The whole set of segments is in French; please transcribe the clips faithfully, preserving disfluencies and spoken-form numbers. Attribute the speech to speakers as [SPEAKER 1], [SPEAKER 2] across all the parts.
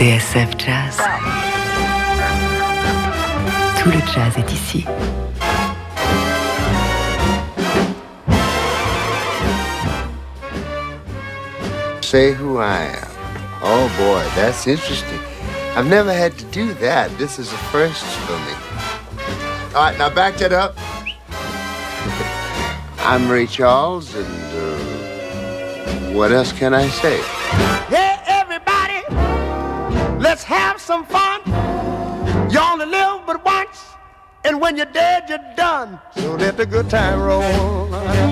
[SPEAKER 1] T S F Jazz. Tout le jazz est ici.
[SPEAKER 2] Say who I am. Oh boy, that's interesting. I've never had to do that. This is a first for me. All right, now back that up. I'm Ray Charles, and uh, what else can I say?
[SPEAKER 3] Hey, everybody, let's have some fun. You only live but once, and when you're dead, you're done. So let the good time roll.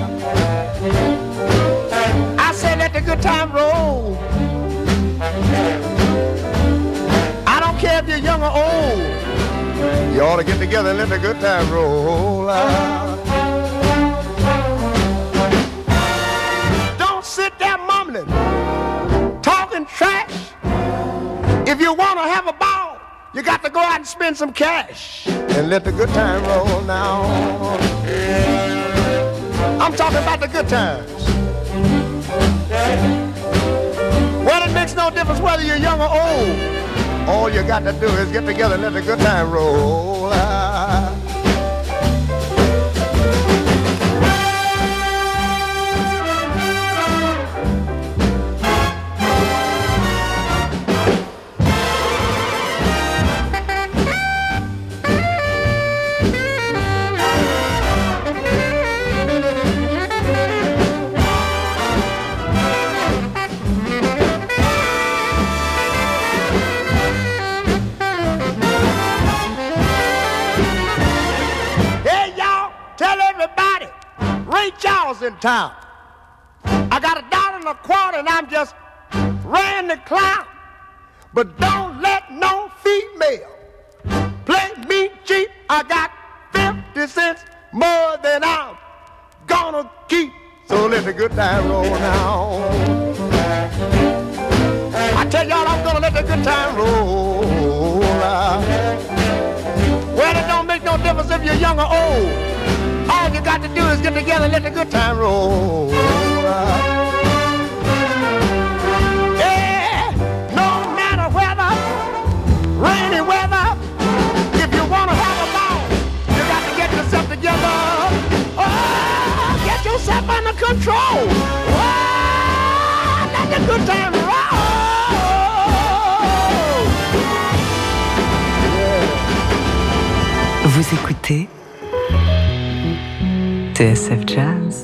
[SPEAKER 3] I say let the good time roll. I don't care if you're young or old. You ought to get together and let the good time roll. Don't sit there mumbling, talking trash. If you want to have a ball, you got to go out and spend some cash and let the good time roll now. I'm talking about the good times. Well, it makes no difference whether you're young or old. All you got to do is get together and let the good time roll. Charles in town. I got a dollar and a quarter and I'm just ran the clown. But don't let no female play me cheap. I got fifty cents more than I'm gonna keep. So let the good time roll now. I tell y'all I'm gonna let the good time roll. Well, it don't make no difference if you're young or old. All you got to do is get together and let the good time roll. Yeah, no matter whether, rainy weather, if you want to have a ball, you got to get yourself together. Oh, get yourself under control. Oh, let the good time roll. Yeah.
[SPEAKER 1] Vous écoutez T S F Jazz.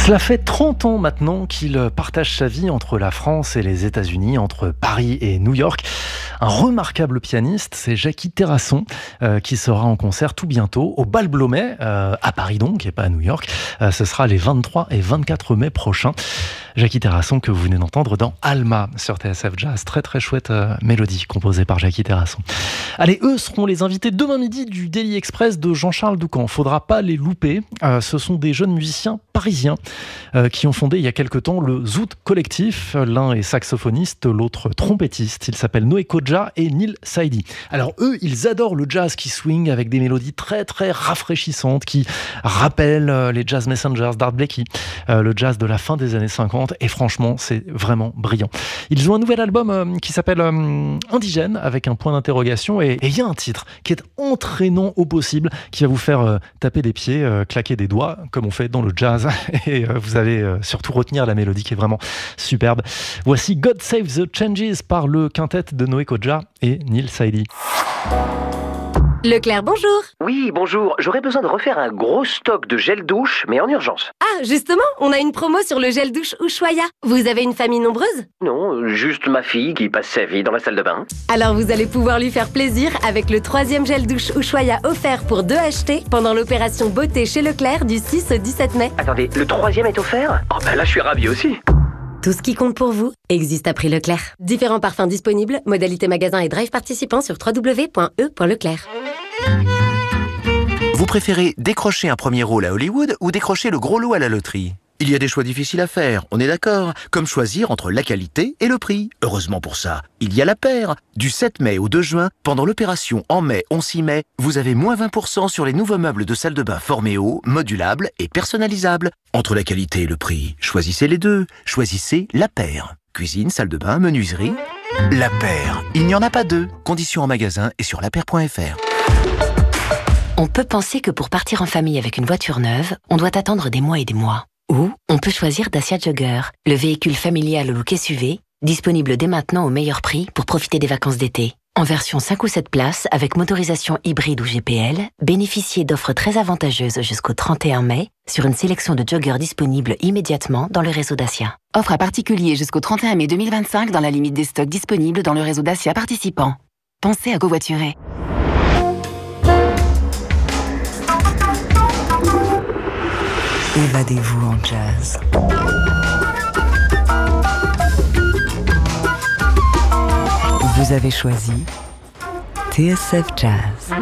[SPEAKER 4] Cela fait trente ans maintenant qu'il partage sa vie entre la France et les États-Unis, entre Paris et New York. Un remarquable pianiste, c'est Jackie Terrasson, euh, qui sera en concert tout bientôt au Bal Blomet, euh, à Paris donc, et pas à New York. Euh, ce sera les vingt-trois et vingt-quatre mai prochains. Jackie Terrasson que vous venez d'entendre dans Alma sur T S F Jazz. Très très chouette euh, mélodie composée par Jackie Terrasson. Allez, eux seront les invités demain midi du Daily Express de Jean-Charles Doucan. Faudra pas les louper. Euh, ce sont des jeunes musiciens parisiens euh, qui ont fondé il y a quelque temps le Zoot Collectif. L'un est saxophoniste, l'autre trompettiste. Il s'appelle Noé Kodja et Neil Saidi. Alors eux, ils adorent le jazz qui swing avec des mélodies très très rafraîchissantes qui rappellent euh, les Jazz Messengers d'Art Blakey, euh, le jazz de la fin des années cinquante. Et franchement, c'est vraiment brillant. Ils ont un nouvel album euh, qui s'appelle euh, Indigène, avec un point d'interrogation. Et il y a un titre qui est entraînant au possible, qui va vous faire euh, taper des pieds, euh, claquer des doigts, comme on fait dans le jazz. Et euh, vous allez euh, surtout retenir la mélodie qui est vraiment superbe. Voici God Save the Changes par le quintet de Noé Kodja et Neil Saidi.
[SPEAKER 5] Leclerc, bonjour.
[SPEAKER 6] Oui, bonjour. J'aurais besoin de refaire un gros stock de gel douche, mais en urgence.
[SPEAKER 5] Ah, justement, on a une promo sur le gel douche Ushuaïa. Vous avez une famille nombreuse?
[SPEAKER 6] Non, juste ma fille qui passe sa vie dans la salle de bain.
[SPEAKER 5] Alors vous allez pouvoir lui faire plaisir avec le troisième gel douche Ushuaïa offert pour deux achetés pendant l'opération beauté chez Leclerc du six au dix-sept mai.
[SPEAKER 6] Attendez, le troisième est offert? Oh ben là, je suis ravi aussi.
[SPEAKER 5] Tout ce qui compte pour vous existe à prix Leclerc. Différents parfums disponibles, modalité magasin et drive participants sur w w w point e point leclerc.
[SPEAKER 7] Vous préférez décrocher un premier rôle à Hollywood ou décrocher le gros lot à la loterie? Il y a des choix difficiles à faire, on est d'accord, comme choisir entre la qualité et le prix. Heureusement pour ça, il y a la paire. Du sept mai au deux juin, pendant l'opération En mai, on s'y met, vous avez moins vingt pour cent sur les nouveaux meubles de salle de bain Forméo, modulables et personnalisables. Entre la qualité et le prix, choisissez les deux. Choisissez la paire. Cuisine, salle de bain, menuiserie. La paire, il n'y en a pas deux. Conditions en magasin et sur la paire point f r.
[SPEAKER 8] On peut penser que pour partir en famille avec une voiture neuve, on doit attendre des mois et des mois. Ou on peut choisir Dacia Jogger, le véhicule familial au look S U V, disponible dès maintenant au meilleur prix pour profiter des vacances d'été. En version cinq ou sept places, avec motorisation hybride ou G P L, bénéficiez d'offres très avantageuses jusqu'au trente et un mai sur une sélection de joggers disponibles immédiatement dans le réseau Dacia.
[SPEAKER 9] Offre à particulier jusqu'au trente et un mai deux mille vingt-cinq dans la limite des stocks disponibles dans le réseau Dacia participant. Pensez à covoiturer.
[SPEAKER 1] Évadez-vous en jazz. Vous avez choisi T S F Jazz.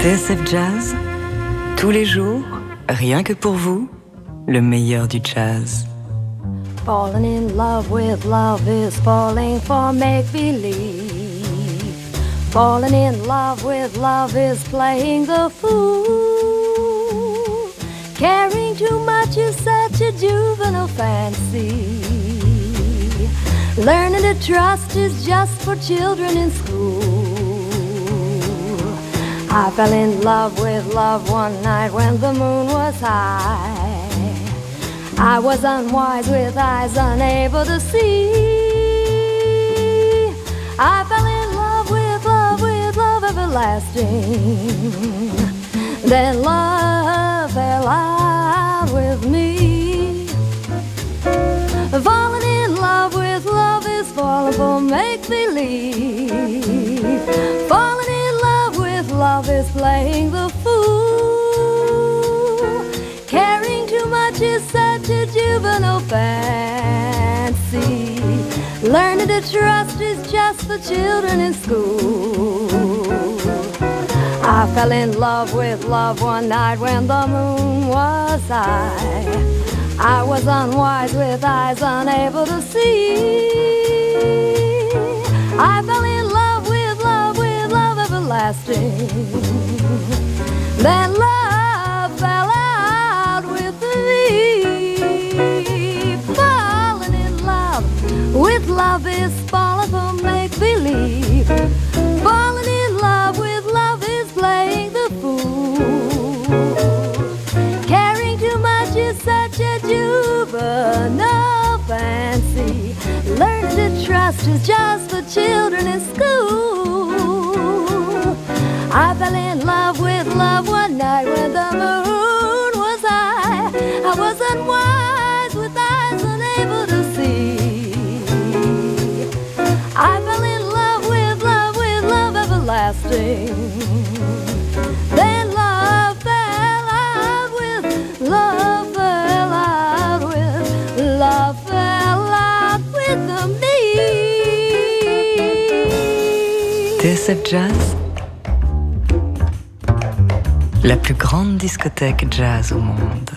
[SPEAKER 1] T S F Jazz, tous les jours, rien que pour vous, le meilleur du jazz.
[SPEAKER 10] Falling in love with love is falling for make-believe. Falling in love with love is playing the fool. Caring too much is such a juvenile fancy. Learning to trust is just for children in school. I fell in love with love one night when the moon was high. I was unwise with eyes unable to see. I fell in love with love, with love everlasting. Then love fell out with me. Falling in love with love is falling for make-believe. Falling in love with love is playing the fool. Caring too much is such a juvenile fancy. Learning to trust is just for children in school. I fell in love with love one night when the moon was high. I was unwise with eyes unable to see. I fell in love with love, with love everlasting. Then love fell out with me. Falling in love with love is falling for make-believe. Falling in love with love is playing the fool. Caring too much is such a juvenile fancy. Learning to trust is just for children in school. I fell in love with love one night when the moon was high. I was unwise with eyes unable to see. I fell in love with love, with love everlasting. Then love fell out with love fell out with love fell out with me.
[SPEAKER 1] T S F Jazz, la plus grande discothèque jazz au monde.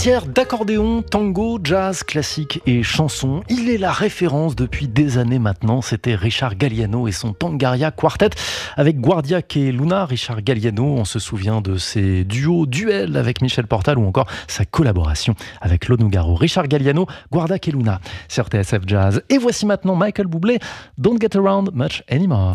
[SPEAKER 4] matière d'accordéon, tango, jazz, classique et chanson, il est la référence depuis des années maintenant. C'était Richard Galliano et son Tangaria Quartet avec Guardiac et Luna. Richard Galliano, on se souvient de ses duos, duels avec Michel Portal ou encore sa collaboration avec Claude Nougaro. Richard Galliano, Guardiac et Luna sur T S F Jazz. Et voici maintenant Michael Bublé, Don't Get Around Much Anymore.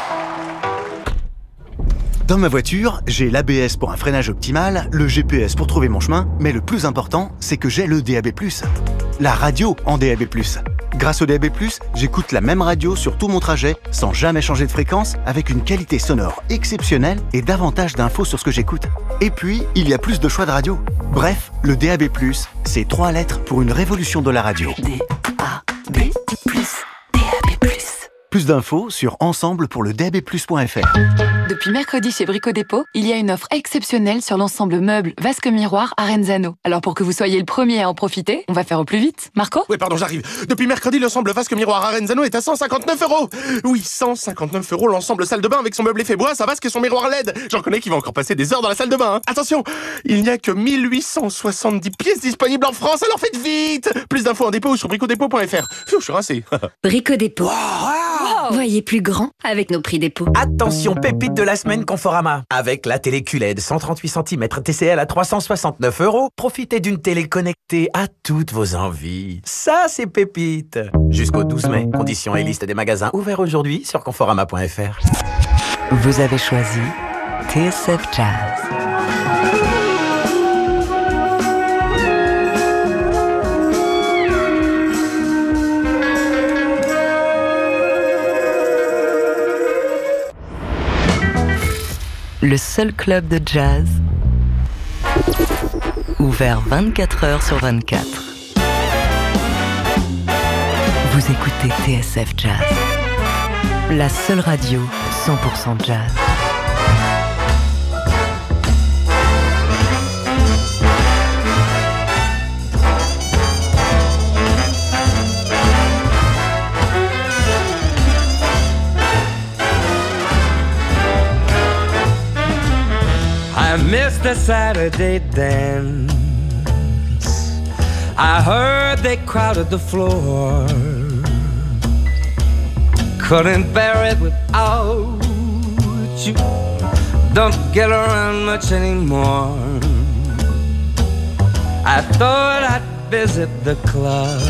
[SPEAKER 11] Dans ma voiture, j'ai l'A B S pour un freinage optimal, le G P S pour trouver mon chemin, mais le plus important, c'est que j'ai le D A B plus. La radio en D A B plus. Grâce au D A B plus, j'écoute la même radio sur tout mon trajet, sans jamais changer de fréquence, avec une qualité sonore exceptionnelle et davantage d'infos sur ce que j'écoute. Et puis, il y a plus de choix de radio. Bref, le D A B plus, c'est trois lettres pour une révolution de la radio.
[SPEAKER 8] D A B plus, D A B plus.
[SPEAKER 11] Plus d'infos sur ensemble pour le d a b plus point f r.
[SPEAKER 9] Depuis mercredi chez Brico Dépôt, il y a une offre exceptionnelle sur l'ensemble meuble vasque miroir Arenzano. Alors pour que vous soyez le premier à en profiter, on va faire au plus vite. Marco ?
[SPEAKER 3] Oui, pardon, j'arrive. Depuis mercredi, l'ensemble vasque miroir Arenzano est à cent cinquante-neuf euros. Oui, cent cinquante-neuf euros l'ensemble salle de bain avec son meuble effet bois, sa vasque et son miroir L E D. J'en connais qui va encore passer des heures dans la salle de bain. Hein. Attention, il n'y a que mille huit cent soixante-dix pièces disponibles en France, alors faites vite. Plus d'infos en dépôt ou sur bricodépôt point f r. Pfiou, je suis rincé.
[SPEAKER 5] Brico Dépôt.
[SPEAKER 12] Wow.
[SPEAKER 5] Voyez plus grand avec nos prix dépôt.
[SPEAKER 12] Attention, pépite de la semaine Conforama. Avec la télé Q L E D cent trente-huit centimètres T C L à trois cent soixante-neuf euros, profitez d'une télé connectée à toutes vos envies. Ça, c'est pépite. Jusqu'au douze mai, conditions et liste des magasins ouverts aujourd'hui sur conforama point f r.
[SPEAKER 1] Vous avez choisi T S F Jazz. Le seul club de jazz ouvert vingt-quatre heures sur vingt-quatre. Vous écoutez T S F Jazz, la seule radio cent pour cent jazz.
[SPEAKER 13] I missed the Saturday dance. I heard they crowded the floor. Couldn't bear it without you. Don't get around much anymore. I thought I'd visit the club.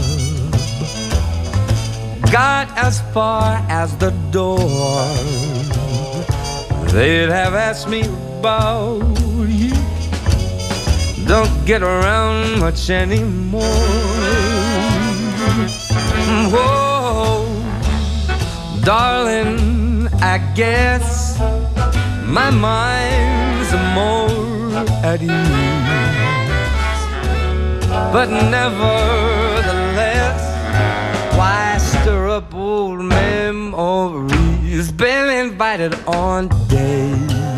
[SPEAKER 13] Got as far as the door. They'd have asked me about you. Don't get around much anymore. Whoa, darling, I guess my mind's more at ease. But nevertheless, why stir up old memories? Been invited on dates.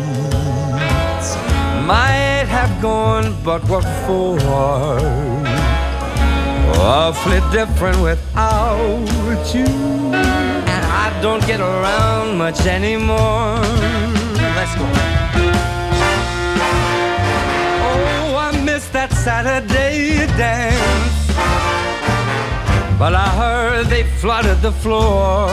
[SPEAKER 13] Might have gone, but what for? Awfully different without you. And I don't get around much anymore. Let's go. Oh, I missed that Saturday dance. But I heard they flooded the floor.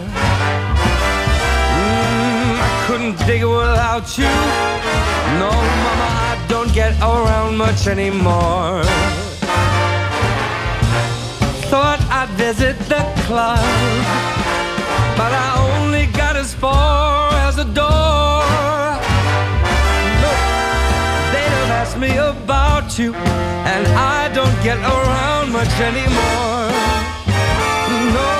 [SPEAKER 13] Mm, I couldn't dig it without you. No, mama, I don't get around much anymore. Thought I'd visit the club, but I only got as far as the door. No, they'd have asked me about you, and I don't get around much anymore. No,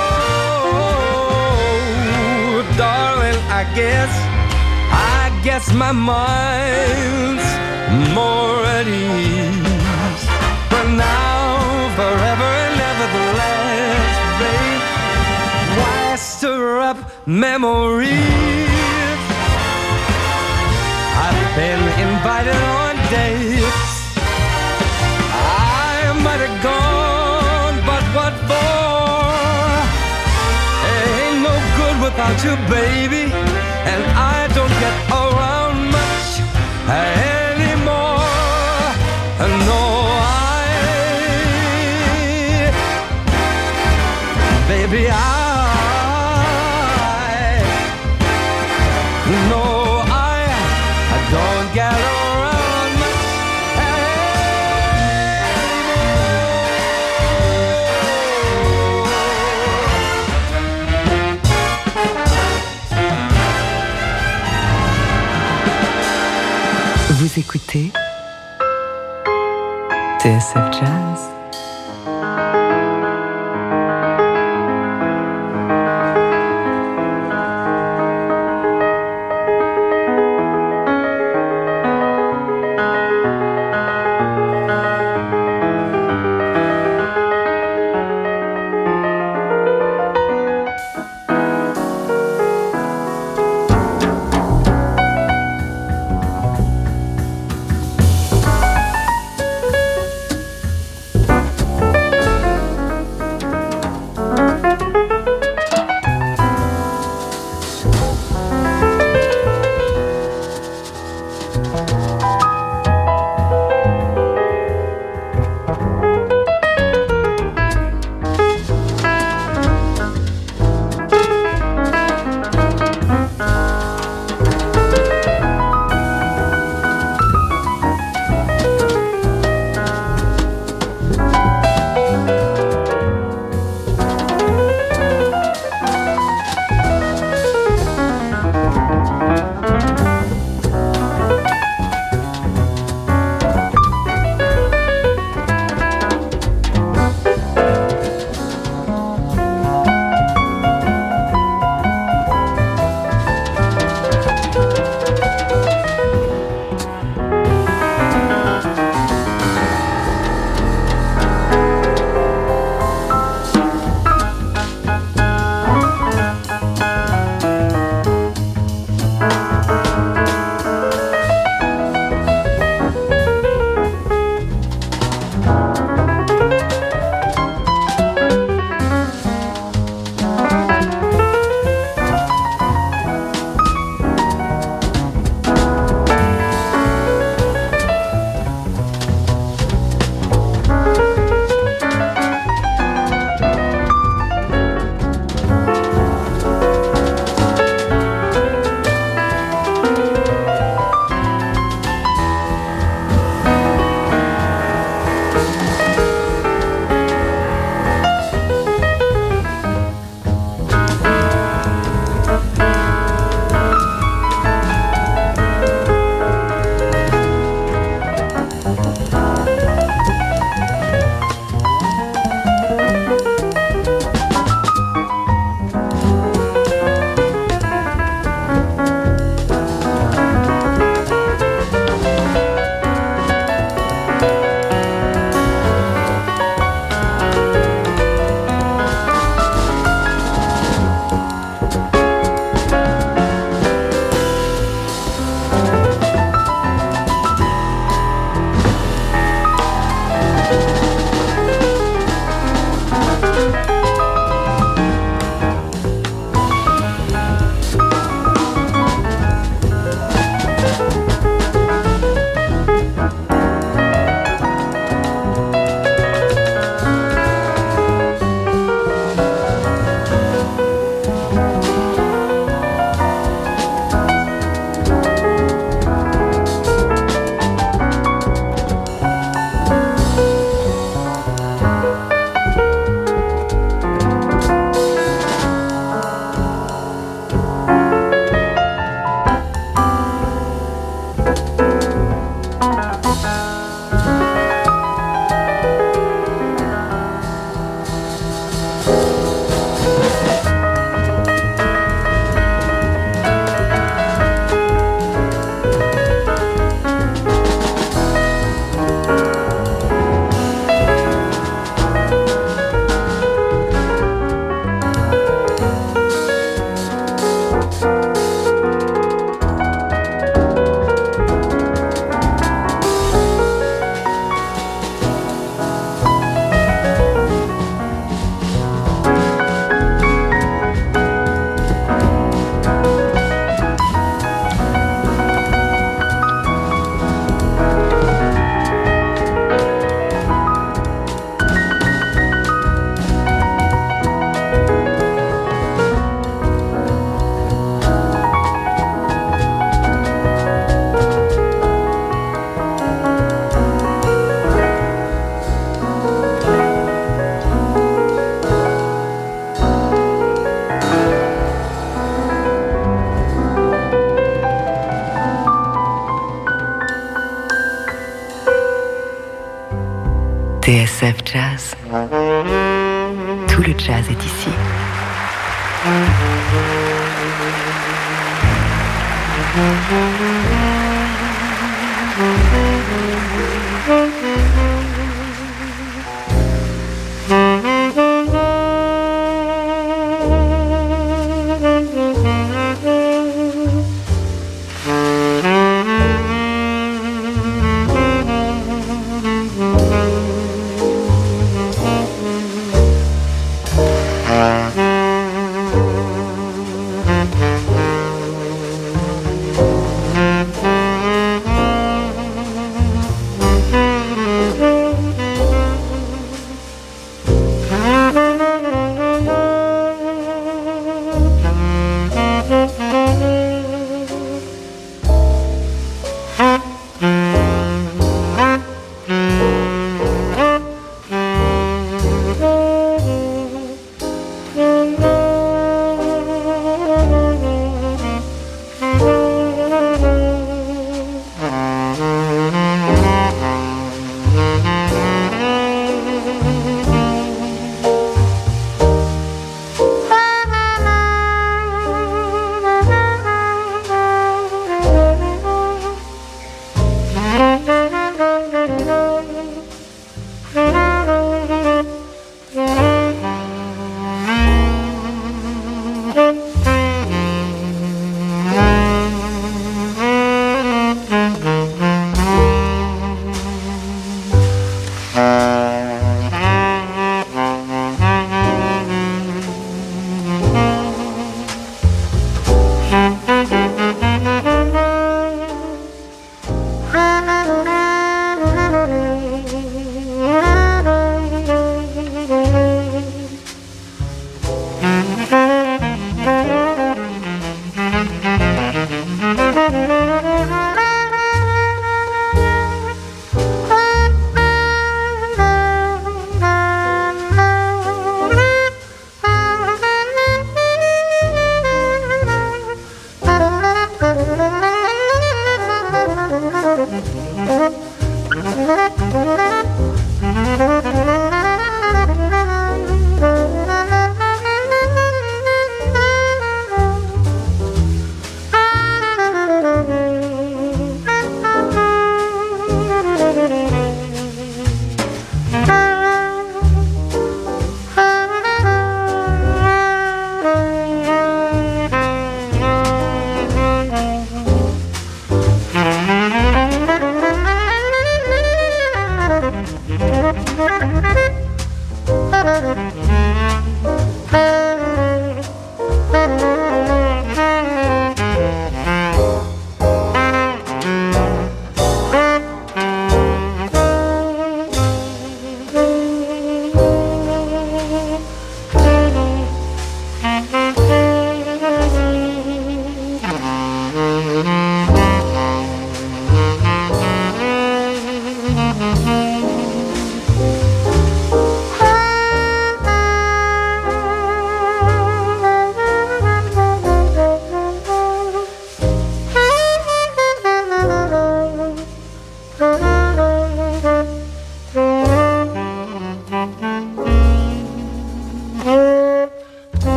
[SPEAKER 13] darling, I guess I guess my mind's more at ease. But now, forever and nevertheless, babe, why stir up memories? I've been invited on dates. I might have gone, but what for? Ain't no good without you, baby. And I don't get around much anymore. No, I baby, I no, I, I don't get around much anymore.
[SPEAKER 1] Vous écoutez T S F Jazz. S F Jazz. Tout le jazz est ici.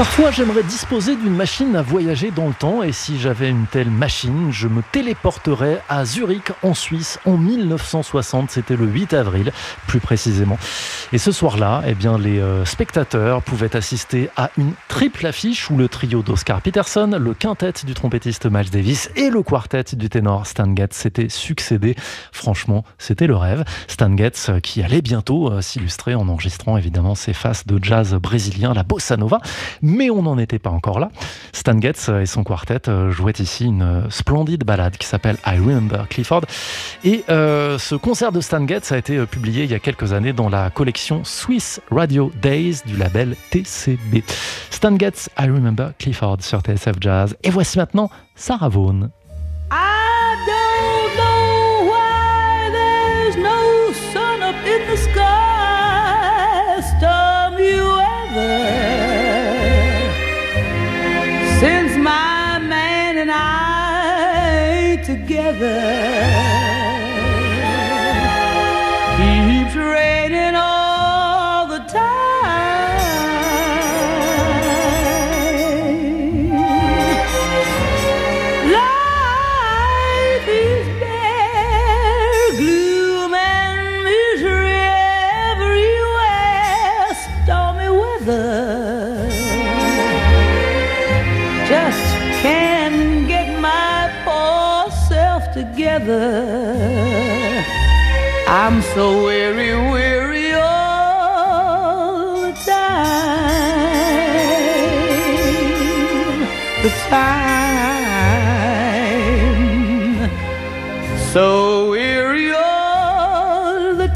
[SPEAKER 4] Parfois, j'aimerais disposer d'une machine à voyager dans le temps et si j'avais une telle machine, je me téléporterais à Zurich, en Suisse, en mille neuf cent soixante. C'était le huit avril, plus précisément. Et ce soir-là, eh bien, les euh, spectateurs pouvaient assister à une triple affiche où le trio d'Oscar Peterson, le quintet du trompettiste Miles Davis et le quartet du ténor Stan Getz s'étaient succédés. Franchement, c'était le rêve. Stan Getz euh, qui allait bientôt euh, s'illustrer en enregistrant évidemment ses faces de jazz brésilien, la bossa nova. Mais on n'en était pas encore là. Stan Getz et son quartet jouaient ici une splendide ballade qui s'appelle I Remember Clifford. Et euh, ce concert de Stan Getz a été publié il y a quelques années dans la collection Swiss Radio Days du label T C B. Stan Getz, I Remember Clifford sur T S F Jazz. Et voici maintenant Sarah Vaughan.
[SPEAKER 14] I don't know why there's no sun up in the sky, stormy weather. Since my man and I ain't together, keeps raining all the time. Life is bare, gloom and misery everywhere, stormy weather. Just can't get my poor self together. I'm so weary, weary all the time. The time. So weary all the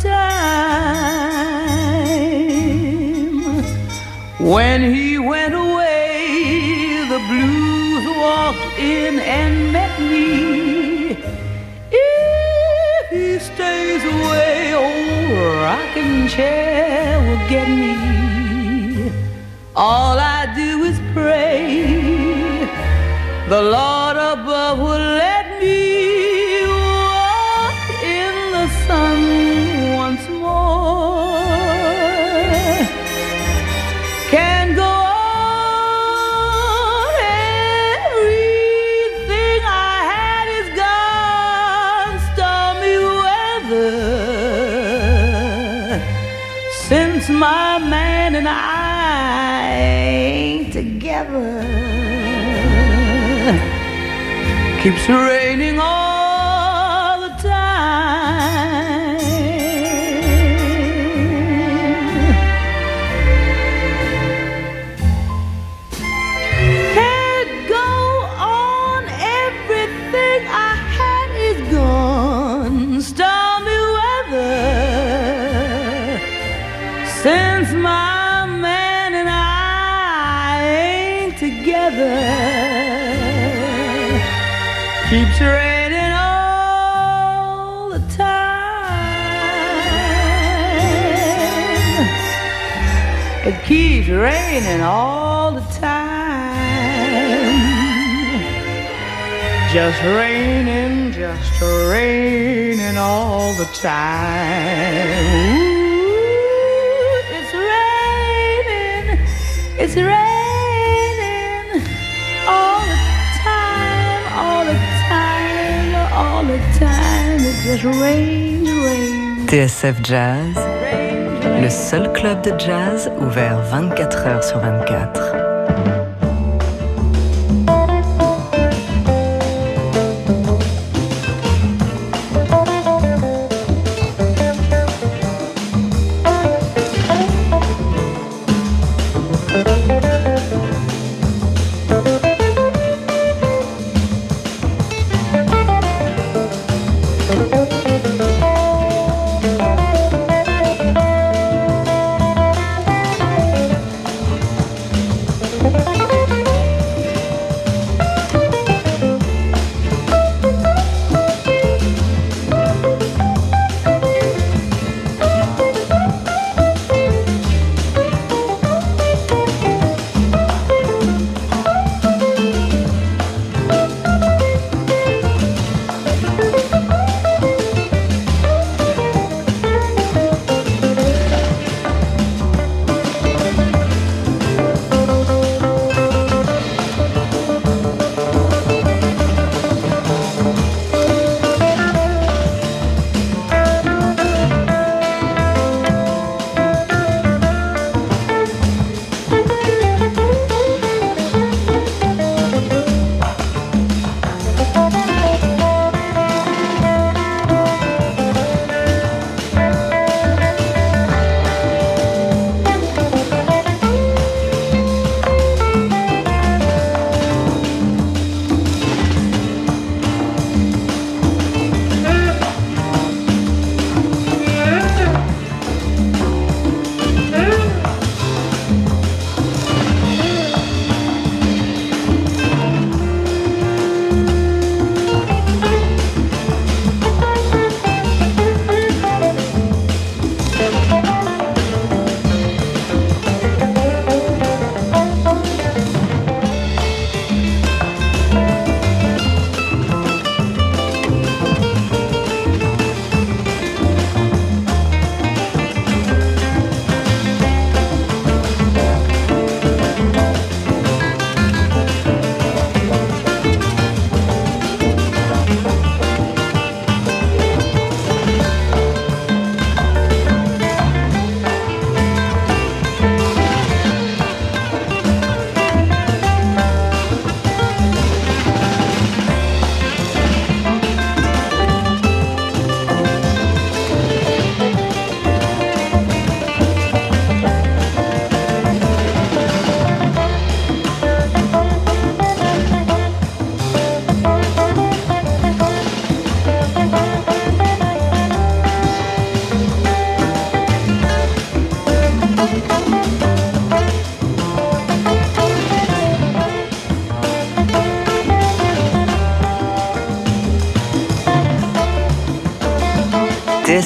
[SPEAKER 14] time. When he went away, the blues walked in and met me. If he stays away, old rocking chair will get me. All I do is pray the Lord above will let me walk in the sun once more. Can go since my man and I ain't together, keeps raining all the time. Can't go on, everything I had is gone, stormy weather. Since my man and I ain't together, keeps raining all the time. It keeps raining all the time. Just raining, just raining all the time. It's raining all the time, all the time, all the time. It just rains, rains.
[SPEAKER 1] T S F Jazz, le seul club de jazz ouvert vingt-quatre heures sur vingt-quatre.
[SPEAKER 14] Thank you.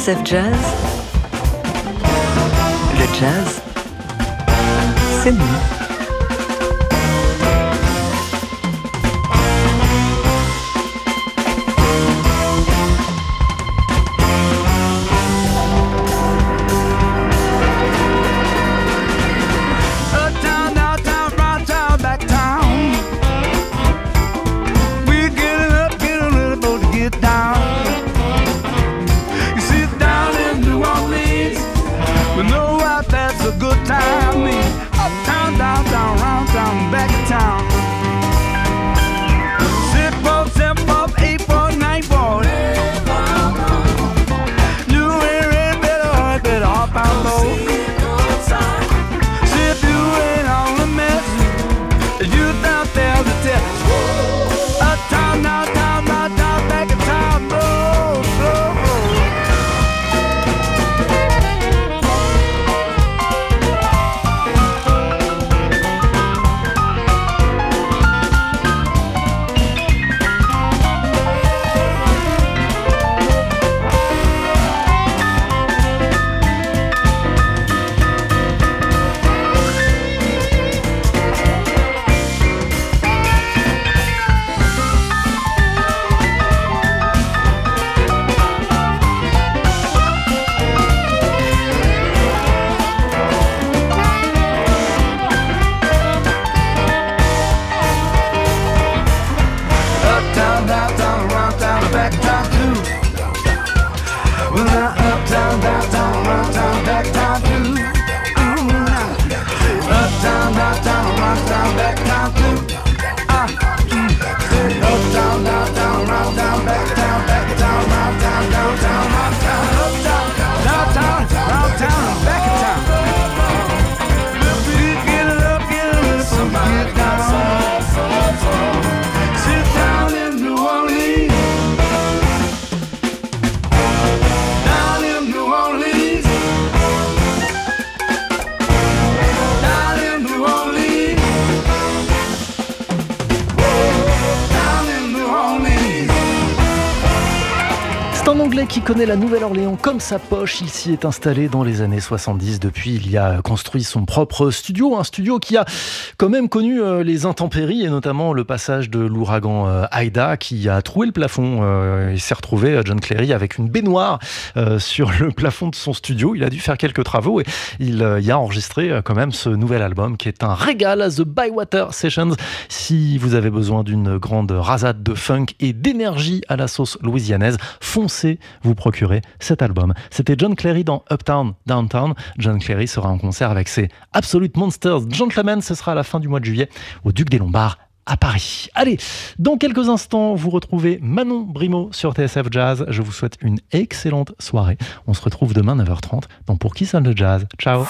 [SPEAKER 1] S F Jazz, le jazz, c'est nous.
[SPEAKER 4] Qui connaît la Nouvelle-Orléans comme sa poche, il s'y est installé dans les années soixante-dix. Depuis, il y a construit son propre studio, un studio qui a quand même connu euh, les intempéries et notamment le passage de l'ouragan euh, Aida qui a troué le plafond. Euh, il s'est retrouvé, euh, John Cleary, avec une baignoire euh, sur le plafond de son studio. Il a dû faire quelques travaux et il euh, y a enregistré euh, quand même ce nouvel album qui est un régal, The Bywater Sessions. Si vous avez besoin d'une grande rasade de funk et d'énergie à la sauce louisianaise, foncez vous procurer cet album. C'était John Cleary dans Uptown, Downtown. John Cleary sera en concert avec ses Absolute Monsters Gentlemen. Ce sera à la fin du mois de juillet au Duc des Lombards à Paris. Allez, dans quelques instants, vous retrouvez Manon Brimo sur T S F Jazz. Je vous souhaite une excellente soirée. On se retrouve demain neuf heures trente dans Pour qui sonne le jazz. Ciao.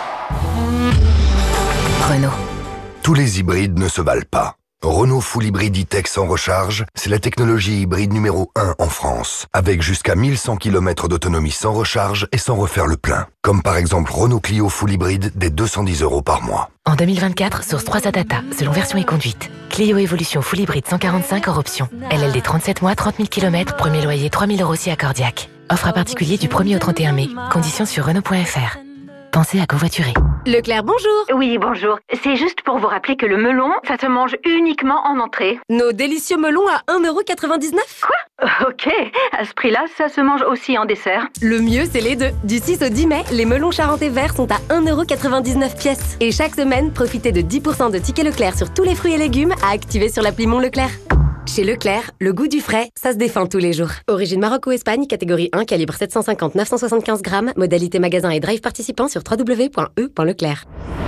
[SPEAKER 15] Renault. Tous les hybrides ne se valent pas. Renault Full Hybrid E-Tech sans recharge, c'est la technologie hybride numéro un en France, avec jusqu'à mille cent kilomètres d'autonomie sans recharge et sans refaire le plein. Comme par exemple Renault Clio Full Hybrid dès deux cent dix euros par mois.
[SPEAKER 8] En deux mille vingt-quatre, source trois A Data, selon version et conduite. Clio Evolution Full Hybrid cent quarante-cinq hors option. L L D trente-sept mois, trente mille kilomètres, premier loyer trois mille euros si accordiaque. Offre à particulier du premier au trente et un mai. Conditions sur Renault point F R. Pensez à covoiturer.
[SPEAKER 5] Leclerc, bonjour.
[SPEAKER 16] Oui, bonjour. C'est juste pour vous rappeler que le melon, ça se mange uniquement en entrée.
[SPEAKER 5] Nos délicieux melons à un euro quatre-vingt-dix-neuf.
[SPEAKER 16] Quoi ? Ok, à ce prix-là, ça se mange aussi en dessert.
[SPEAKER 5] Le mieux, c'est les deux. Du six au dix mai, les melons charentais verts sont à un euro quatre-vingt-dix-neuf pièces. Et chaque semaine, profitez de dix pour cent de tickets Leclerc sur tous les fruits et légumes à activer sur l'appli Mon Leclerc. Chez Leclerc, le goût du frais, ça se défend tous les jours. Origine Maroc ou Espagne, catégorie un, calibre sept cent cinquante à neuf cent soixante-quinze grammes, modalité magasin et drive participant sur w w w point e point leclerc.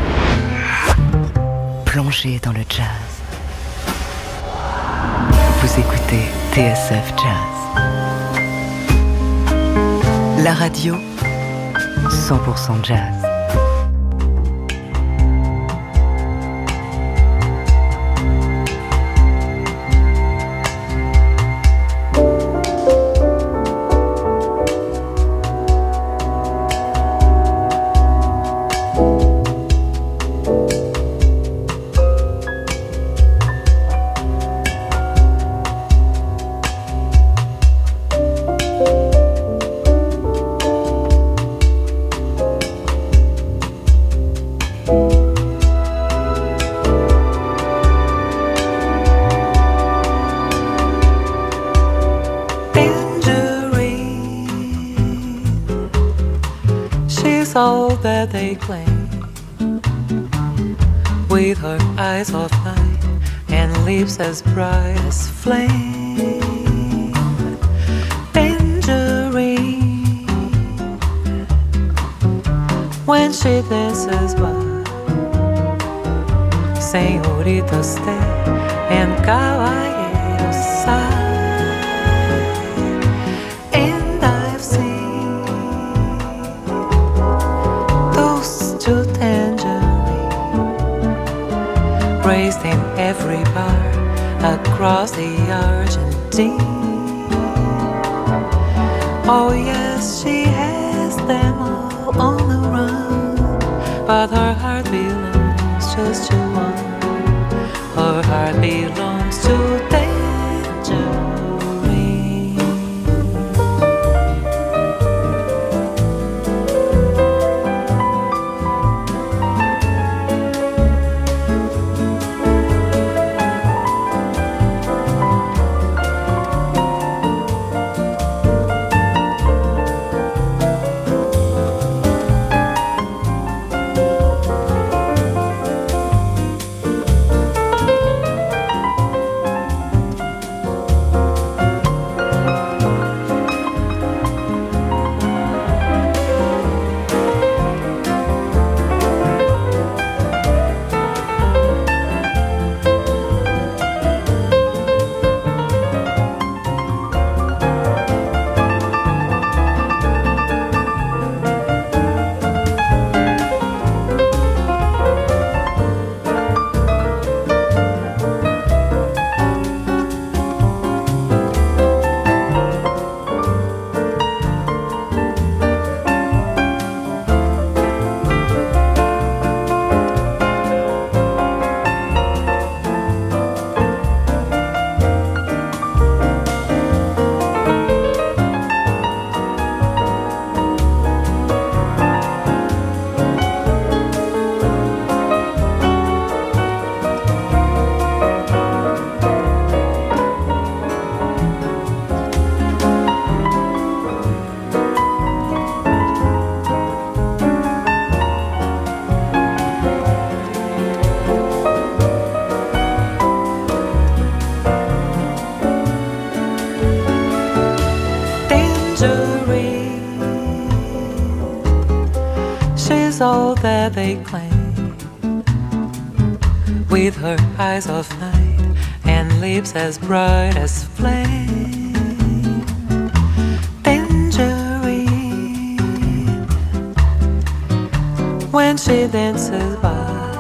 [SPEAKER 1] Plongez dans le jazz. Vous écoutez T S F Jazz. La radio, cent pour cent jazz.
[SPEAKER 17] that they claim, with her eyes of light and lips as bright as flame. Tangerine, when she dances by, señorita stay and caballero sigh. And I've seen those two tangerines raised in every bar across the Argentine. Oh yes, she has them all on the run, but her heart belongs just to one. Her heart belongs to Tangerine. She's all that they claim, with her eyes of night and lips as bright as flame. Tangerine, when she dances by,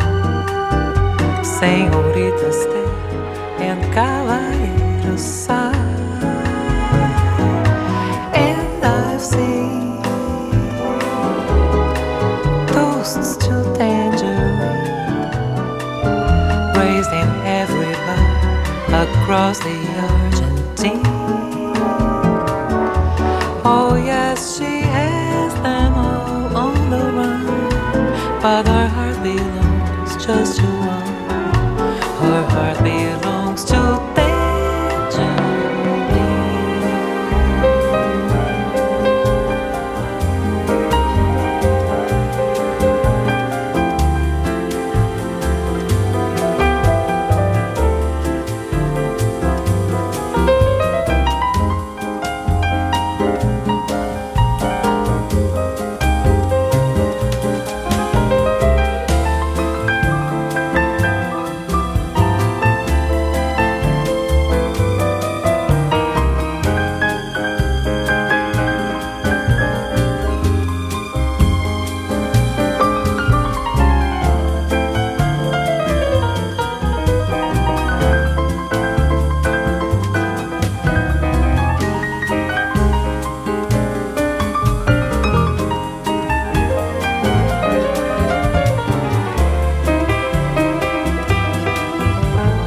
[SPEAKER 17] señorita stay and caballero sigh. And I've seen toasts to tangerine raised in every bar across the Argentine. Oh yes, she has them all on the run, but her heart belongs just to one. Her heart belongs to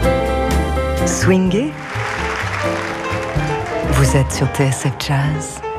[SPEAKER 1] Swinguer. Vous êtes sur T S F Jazz.